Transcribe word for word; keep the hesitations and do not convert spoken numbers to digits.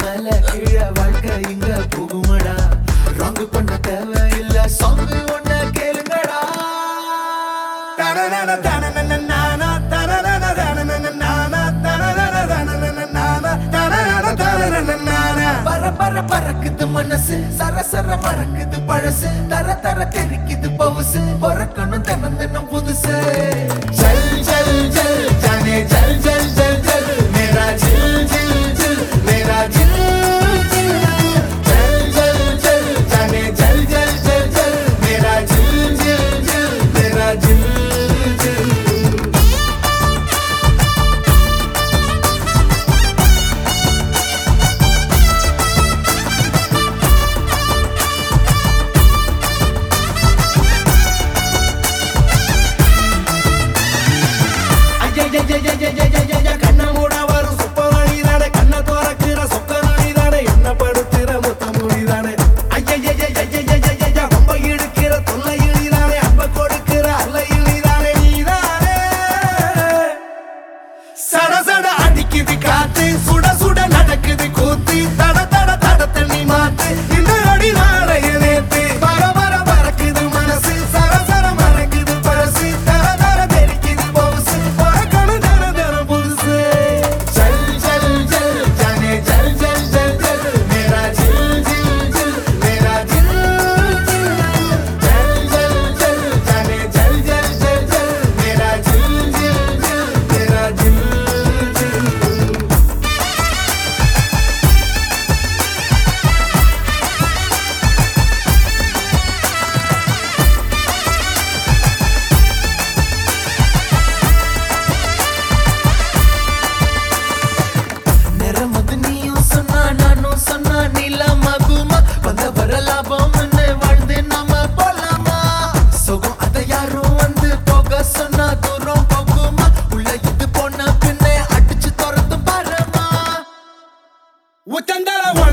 மேல கீழ வாழ்க்கை இங்க புகுமடா ராங்கு பண்ண தேவையில்ல சாங்கு ஒண்ண கேளுங்கடா தரனன தரனன நானா தரனன தரனன நானா தரனன தரனன நானா தரனன தரனன நானா பர பர பறக்குது மனசு சர சர மறக்குது பழசு தர தர தெரிக்குது பவுசு பொறக்கணும் தினம் தினம் புதுசு ஜல் ஜல் ஜல் ஜானே ஜல் ஜல் ஜல் ஜல் மேரா ஜில் ஜில் ஜில் மேரா ஜில் ஜில் ஜல் ஜல் ஜல் ஜானே ஜல் ஜல் ஜல் ஜல் மேரா ஜில் ஜில் ஜில் மேரா ஜில் ஜில் கண்ண மூட வரும் சுப்பவழி தானே கண்ண தோறக்குற சொக்கனி தானே என்ன படுத்துற முத்த மொழி தானே ஐயா ரொம்ப இழுக்கிற தொல்லை இழிதானே அன்ப கொடுக்கிற அல்ல இழிதானே நீதானே சட சட அடிக்குது காத்து சுட சுட நடக்குது கூத்து தட தட தட தண்ணி மாத்து இந்த அடி நாளைய நேத்து வர வர பறக்குது மனசு சர சர மறக்குது பழசு தர தர தெரிக்குது பவுசு பறக்கணும் தர தர புதுசு ஜல் ஜல் ஜல் ஜானே ஜல் ஜல் ஜல் ஜல் மேரா ஜில் ஜில் ஜில் மேரா ஜில் ஜில் ஜல் ஜல் ஜல் ஜானே ஜல் ஜல் ஜல் ஜல் மேரா ஜில் ஜில் ஜில் மேரா ஜில் ஜில் நிறமது நீயும் சொன்னா நானும் சொன்னா நீலமாகுமா வந்த வர லாபம்னு வாழ்ந்து நாம போலாமா சுகம் அதை யாரும் வந்து போக சொன்னா தூரம் போகுமா உள்ள இது போன பின்னே அடிச்சு துரத்தும் பாருமா உச்சந்தர